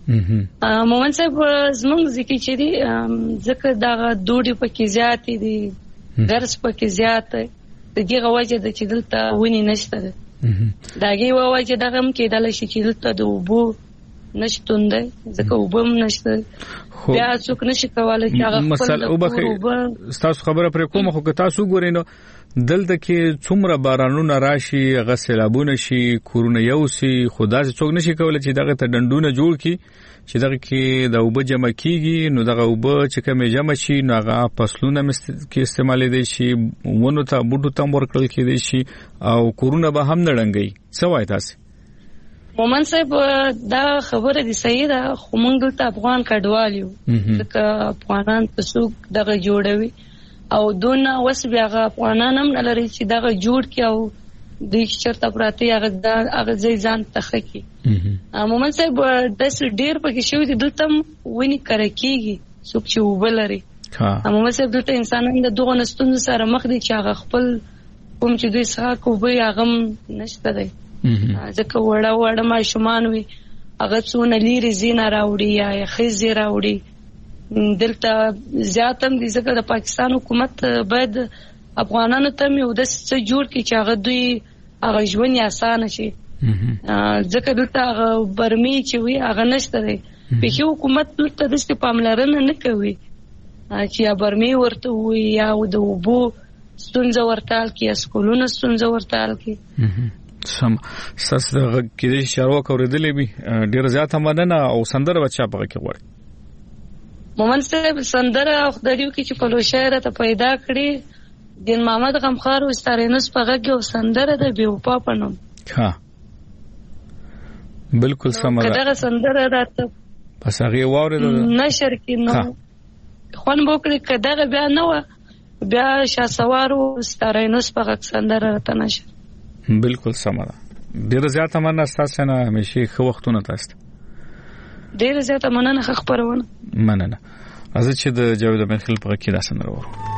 Speaker 17: مومن صاحب زمونږ ځکه چې دی ځکه دا دوړي پکې زیات دي ګرځ پکې زیات دغه وجه د چې دلته ونی نشته داګه وجه دغه هم کېدل شي چې دلته د وبو نشټون دی ځکه وبم نشته بیا څوک نشي کولای چې هغه
Speaker 4: خپل تاسو خبره پر کومه خو تاسو ګورئ نو دلته کې څومره بارانونه راشي هغه سیلابونه شي کورونه یوسي خدا څه څوک نشي کولای چې دغه ته ډنډونه جوړ کړي چې دغه کې د وبو جمع کیږي نو دغه وبو چې کومه جمع شي نو هغه فصلونه کې استعمال دي شي ونه ته بوټو تم ورکړل کېدي شي او کورونه به هم نړنګي څه وایي تاسو
Speaker 17: مومن صاحب دا خبره دي صحیح ده خو موږ دلته افغان کډوال یو ځکه افغانان په سوق دغه جوړوي او دونه وس بیا افغانان هم لري چې دغه جوړ کی او د چرته پراته هغه ځان تخکي مومن صاحب د ډیر پکې شوی دي دلته ونی کرکیږي څوک چې وبلري مومن صاحب دلته انسانان د دوه نستون سره مخ دي چې هغه خپل کوم چې دوی څخه کوبي هغه نشته دی ځکه وړه ماشومان وي هغه څونه لري زینه راوړي یا خزي راوړي دلته زیاتم دي ځکه د پاکستان حکومت باید افغانانو ته یو د څه جوړ کړي چې هغه دوی هغه ژوند آسان شي ځکه دلته هغه برمي چې وي هغه نشته دی په حکومت دلته د پاملرنه نه کوي چې یا برمي ورته وي یا د وبو ستونزه ورتال کې یا سکولونو ستونزه ورتال کې
Speaker 4: سم ساس د کېدې شروع اوریدلې به ډیر زیاته مننه او سندره بچا په کې وړ
Speaker 17: مومن صاحب سندره خدایو کې چې په لو شهر ته پیدا کړی دین محمد غمخار او ستارینوس په غږ او سندره د بیوپا پنوم
Speaker 4: ها بالکل سم ده
Speaker 17: کله سندره راته
Speaker 4: پس هغه واورید
Speaker 17: نشر کې نو خون بوکړي کده بیا نو بیا شاسوارو ستارینوس په غږ سندره راته نشر
Speaker 4: بالکل سمه ډیر زیاته مننه تاسو نه همیشه خو وختونه تاسو
Speaker 17: ډیر زیاته مننه خبرونه
Speaker 4: مننه از چې د جاوید مخل په کې داسن راوړو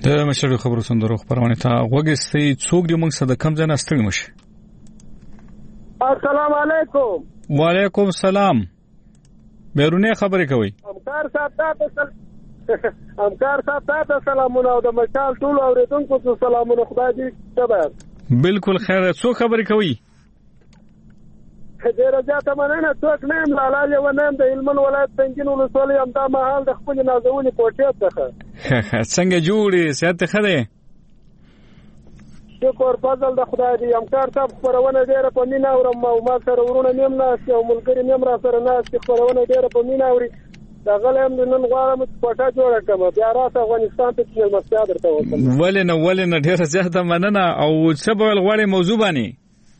Speaker 4: د مشر خبرو سندرو خبرونه ته وګستې څوک دې موږ سره د کم ځای نه ستړي مشه.
Speaker 18: السلام علیکم.
Speaker 4: وعلیکم السلام. بیرونه خبرې کوي.
Speaker 18: همکار صاحب ته سلامونه او د مشال ټول اوریدونکو ته سلامونه. خدای دې تبارک.
Speaker 4: بالکل خیر. څو خبرې کوي؟
Speaker 18: ډیره زیاته مننه. څوک نه یم، لالا یو نه یم، د هلمند ولایت سنګین ولسوالۍ همدا مهال د خپلې نازونې کوټې څخه.
Speaker 4: څنګه جوړې؟ صحت ښه دی؟
Speaker 18: شکر فضل د خدای دی. همکار صاحب خپرونه ډېره په مینه اورم او ما سره ورونه مې هم ناست او ملګري مې هم را سره ناست. خپرونه ډېره په مینه اوري. دغه هم نن غواړم چې کوټه جوړه کړم، بیا راته افغانستان ته چې مېلمستیا درته وکړم.
Speaker 4: ولې نه ډېره زیاته مننه. او څه به غواړې موضوع باندې؟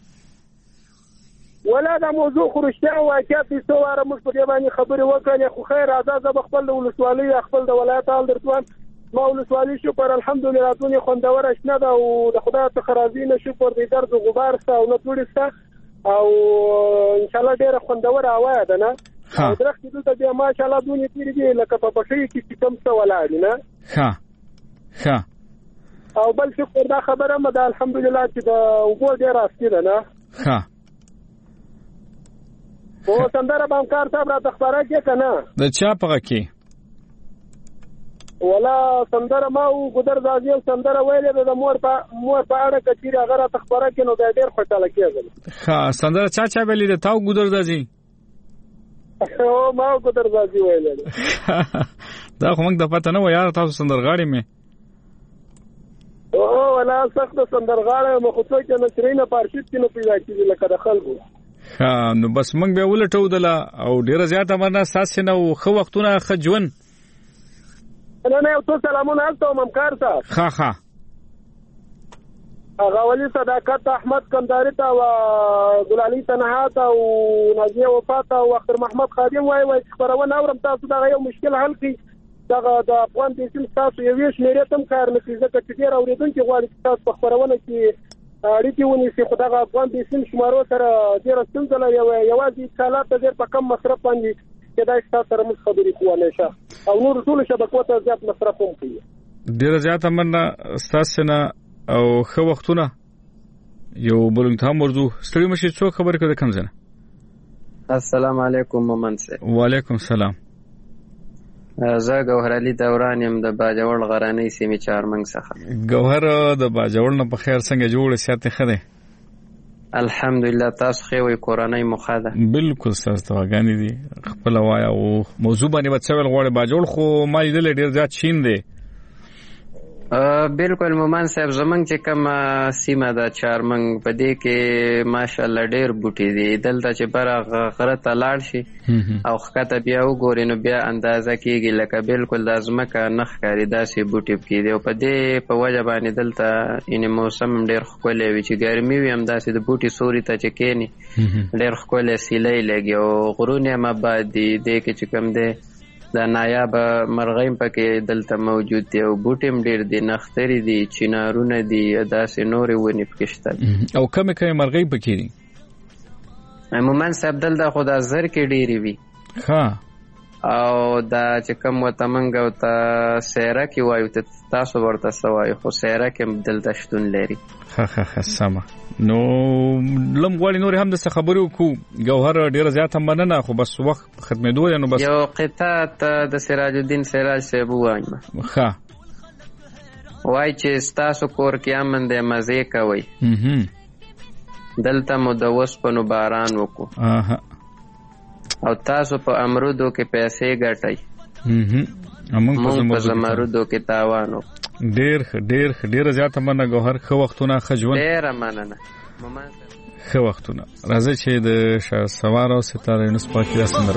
Speaker 18: ولا دا موضوع خو رښتیا واقعیت دي. څو واره موږ په دې باندې خبرې وکړلې، خو خیر راځه زه به خپل د ولسوالۍ خپل د ولایت حال درته وایم. ما ولسوالۍ شکر الحمدلله راتلونې خوندوره شنه ده او د خدای څخه راضي نه شکر دې درد و غبار شته او نه دوړې شته او انشاءالله ډېره خوندوره هوا ده نه. او درختې دلته بیا ماشاءالله دونې تېرې دي لکه په پټیو کې چې کوم څه ولاړ دي نه.
Speaker 4: ښه.
Speaker 18: او بل شکر دا خبره مه ده الحمدلله چې د اوبو ډېره اصلي ده نه.
Speaker 4: ښه.
Speaker 18: او سندره به همکار صاحب راته خپاره کړې که نه؟
Speaker 4: د چا په غږ کې؟
Speaker 18: ولا سندره ما او ګودر زازي او سندره ویلې ده د مور په اړه که چیرې هغه راته خپاره کړې نو بیا ډېر خوشحاله کېږم.
Speaker 4: ښه. سندره چا ویلې ده؟ تا او ګودر زازي؟
Speaker 18: ما او ګودر زازي ویلې ده.
Speaker 4: دا خو موږ د پته نه و یاره تاسو سندرغاړي مې.
Speaker 18: ولا سخت سندرغاړی یم خو څوک یې نشرینه په ارشیف کې نه پیدا کېږي لکه د خلکو.
Speaker 4: نو بس موږ بیا ولټو دله او ډېره زیاته مننه ستاسې نه او ښه وختونه ښه ژوند.
Speaker 18: نه یو څو سلامونه هلته وم همکار صاحب.
Speaker 4: ښه.
Speaker 18: هغه ولي صداقت احمد کنداري ته او ګلالي تنها ته او نازیه وفا ته او اختر محمد خادم وایي چې خپرونه اورم تاسو دغه یو مشکل حل کړئ. دغه د افغان بیسیم تاسو یوې شمېرې ته هم کار نه کوي ځکه چې ډېر اورېدونکي غواړي چې تاسو په خپرونه کې اړیکې ونیسي خو دغه افغان بیسیم شمارو سره ډېره ستونزه لري. یوازې اتصالات ته ډېر په کم مصرف باندې کېدای شي تاسو سره موږ خبرې کوو همیشه او نور ټولو شبکو ته زیات مصرف هم کوي.
Speaker 4: ډېره زیاته مننه ستاسې نه او ښه وختونه. یو بل انتها موضوع ستړي مشي څوک خبرې کوي د کوم ځای نه؟
Speaker 19: السلام علیکم مومن صاحب.
Speaker 4: وعلیکم السلام.
Speaker 19: زه ګوهر علي دوران یم د باجوړ غرانۍ سیمې چارمنګ څخه.
Speaker 4: ګوهر د باجوړ نه په خیر څنګه جوړ صحت ښه دی؟
Speaker 19: الحمدلله. تاسو ښه وئ؟ کورنۍ مو ښه ده؟
Speaker 4: بالکل ستاسو دعاګانې دي. خپله وایه او موضوع باندې به څه ویل غواړې؟ باجوړ خو ما لیدلی ډېر زیات شین دی.
Speaker 19: بالکل مومن صاحب زمونږ چې کومه سیمه ده چارمنګ په دې کې ماشاءالله ډېر بوټي دي. دلته چې بره غره ته لاړ شي او ښکته بیا وګورې نو بیا اندازه کېږي لکه بالکل دا ځمکه نه ښکاري داسې بوټي پکې دي او په دې په وجه باندې دلته یعنې موسم هم ډېر ښکلی وي چې ګرمي وي همداسې د بوټي سوري ته چې کښېني ډېر ښکلی سیلی لګي او غرونه هم آباد دي. دې کې چې کوم دی دا نایابه مرغۍ پکې دلته موجود دي او بوټي هم ډېر دي، نخترې دي، چنارونه دي، داسې نورې ونې پکې شته.
Speaker 4: او کمې مرغۍ پکې دي؟
Speaker 19: مومن صاحب دلته خو دا زرکې ډېرې وي.
Speaker 4: ښه.
Speaker 19: او دا چې کوم ورته موږ ورته سیرکې وایو تاسو ورته څه وایو خو سیرکې هم دلته شتون لري.
Speaker 4: ښه سمه. نو لم غواړي نور هم د څه خبرې وکړو. ګوهر ډېره زیاته مننه خو بس وخت ختمېدو دی نو بس
Speaker 19: یو قطعه ته د سراج الدین سراج صاحب ووایم.
Speaker 4: ښه.
Speaker 19: وایي چې ستاسو کور کې امن دی مزې کوئ دلته مو د وسپنو باران وکړو او تاسو په امرودو کې پیسې ګټئ موږ په زمرودو کې تاوان وکړو.
Speaker 4: ډېر زیاته مننه ګوهر. ښه وختونه ښه ژوند.
Speaker 19: ډېره مننه.
Speaker 4: ښه وختونه. راځئ چې د شهسوار او ستاره یونس پاکي دا سندره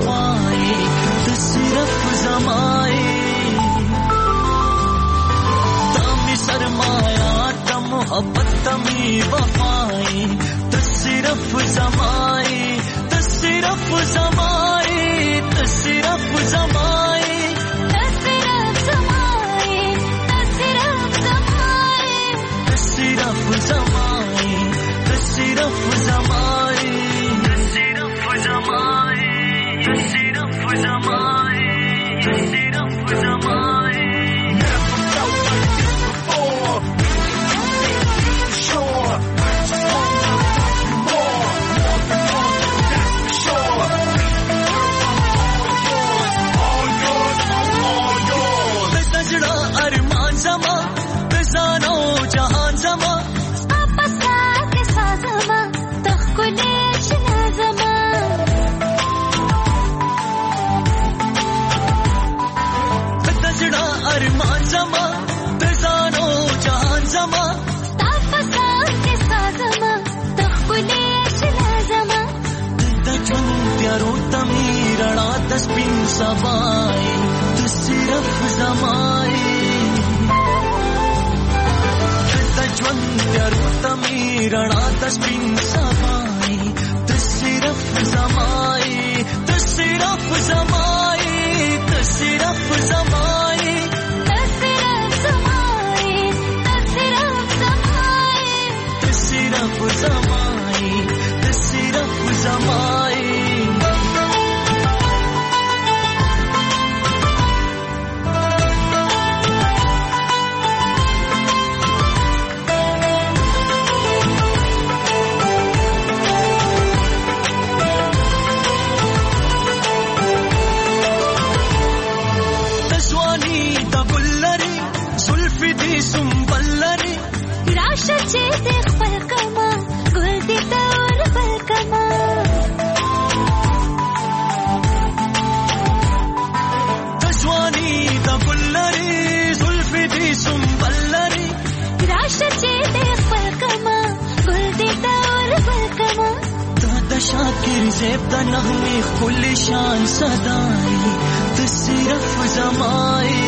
Speaker 10: محبت تمی وفائی تصرف زمائی تصرف زمائی تصرف زمائی تصرف زمائی تصرف زمائی تصرف زمائی تصرف زمائی تصرف زمائی تصرف زمائی تصرف زمائی سبائی تو صرف زمائی د ژوند تیارو ته مې رڼا د سپین سبائی تو صرف زمائی تو صرف زمائی تو صرف زمائی تو صرف زمائی تو صرف زمائی تو صرف زمائی
Speaker 11: چې د خپل کما ګل دې تور بل کما
Speaker 10: د ځواني د ګل لري زلفې دې سنبل لري
Speaker 11: راشه چې د خپل کما ګل دې تور بل کما
Speaker 10: د شاکر زیب د نغمې ښکلې شان صدائی ته صرف زمائی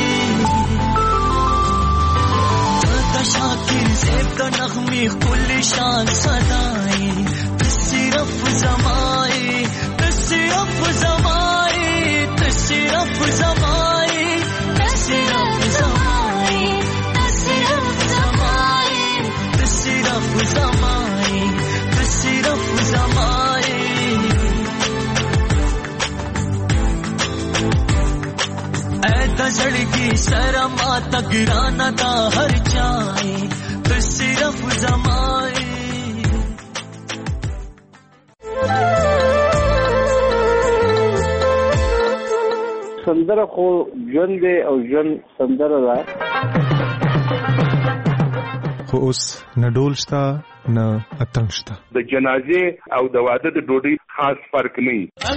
Speaker 10: شاکر زیب د نغمې ښکلې شان صدائی ته صرف زمائی ته صرف زمائی ته صرف زمائی ته صرف زمائی ته صرف زمائی ته صرف زمائی ته صرف زمائی اے د زړګي سره ماته ګرانه دا هر چای ته صرف زمائی
Speaker 15: سندره خو ژوند دی او ژوند سندره ده
Speaker 6: خو اوس نه ډول شته نه اتنګ شته
Speaker 20: د جنازې او د واده د ډوډۍ خاص فرق نه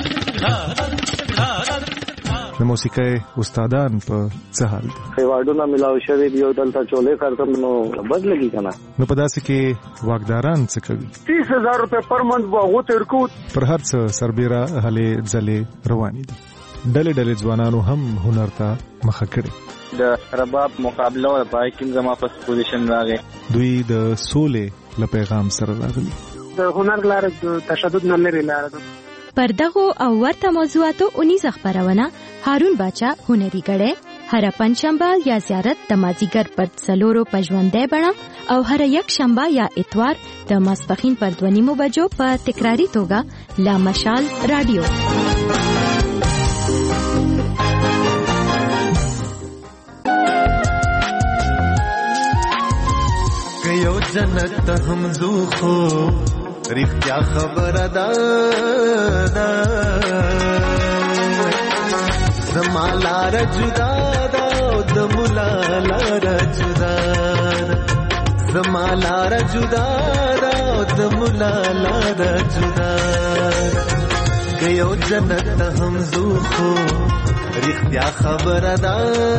Speaker 6: د موسیقۍ استادان په څه حال دي
Speaker 15: ایوارډونه ملاو شوی دی او دلته چولې کارته نو بد لګي کنه
Speaker 6: نو په داسې کې واګداران څه کوي
Speaker 18: 30000 روپے پر منث به وته ورکو
Speaker 6: پر هر څه سربېره هلې ځلې روانې دي ډلې ځوانانو هم هنر ته مخه کړي
Speaker 21: د رباب مقابله او پای کې زما په پوزیشن راغی
Speaker 6: دوی د سولې له پیغام سره راغلي
Speaker 18: د هنر لار د تشدد نه لري لار
Speaker 5: پر دغه او ورته موضوعاتو 19 خبرونه هارون باچا هنري غړې هر پنځشنبه یا زیارت د مازیګر پر څلورو پژوندې بڼه او هر یک شنبه یا اتوار د ماسپخین پر 2:30 بجو په تکراری توګه لا مشال رادیو
Speaker 10: یو جنت هم زوخو رښتیا خبره ده زما لار جدا ده د مولا لار جدا ده زما لار جدا ده د مولا لار جدا ده یو جنت هم زوخو رښتیا خبره ده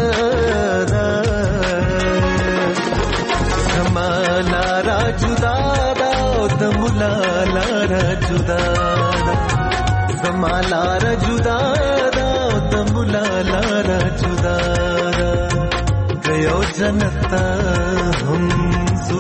Speaker 10: زما لار جدا ده د مولا لار جدا ده زما لار جدا ده د مولا لار جدا ده یو جنت هم زو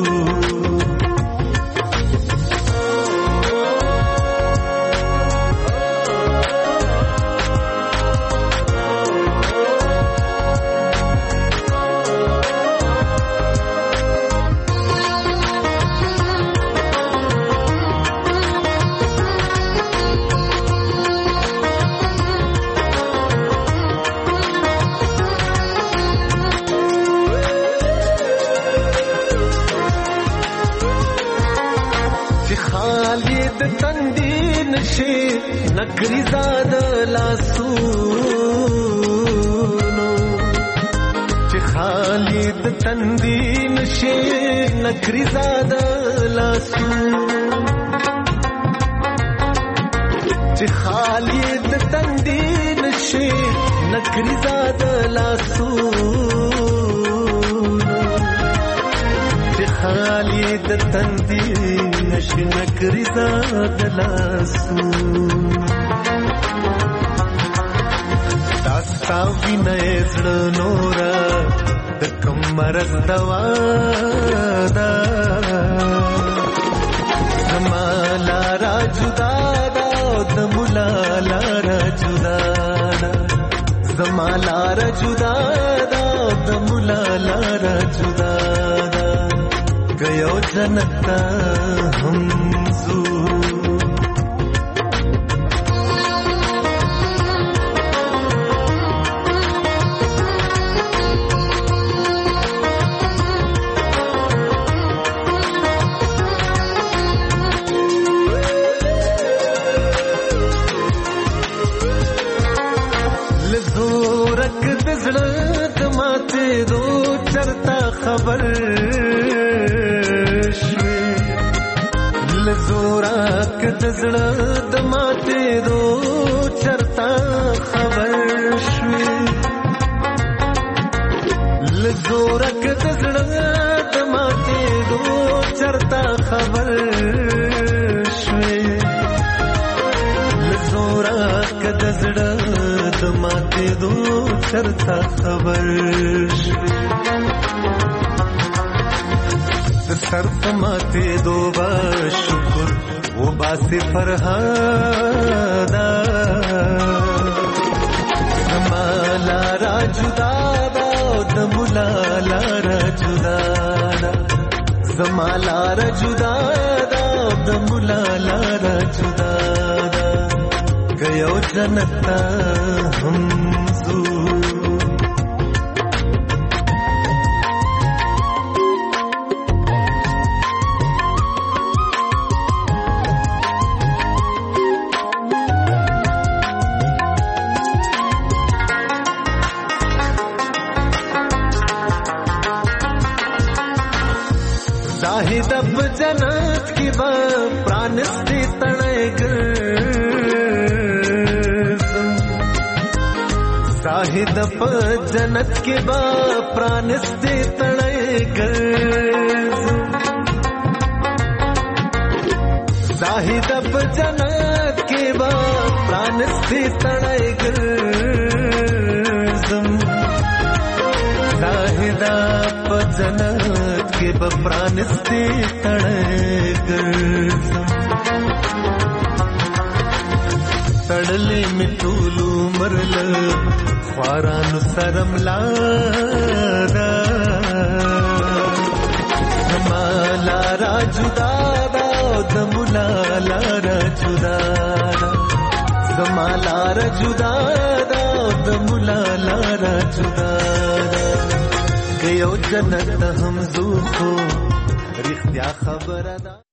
Speaker 10: نکری زاد لاسونو چې خالی د تندې نشي نکری زاد لاسونو چې خالی د تندې نشي نکری زاد لاسونو چې خالی د تندې نشي نکری زاد لاسونو ستاوی نېزړ نورا د کمرز دوا دا زمالا را جدا دا د مولا لارا جدا دا زمالا را جدا دا د مولا لارا جدا دا گیو جنت هم زو خبر شوي لزورا کدزړه د ماته دو چرتا خبر شوي لزورا کدزړه د ماته دو چرتا خبر شوي لزورا کدزړه د ماته دو چرتا خبر شوي صرف ماتے دو با شکر وہ باسی فرہادا زمالا را جدا دا دمولا لارا جدا دا زمالا را جدا دا دمولا لارا جدا دا گیو جنتا ہم زو दब जन्नत की प्राणस्ती तणगर साहिदप जन्नत की प्राणस्ती तणगर साहिदप जन्नत की प्राणस्ती तणगर साहिदप जन्नत के प्राणस्ती तड़गर तड़ले में टूलू मरल ख्वारानु सरम लारा जमाला रा जुदा दा दमुला लारा जुदा जमाला रा जुदा दा दमुला लारा जुदा गयो जन्नत हम زو خو رښتیا خبره ده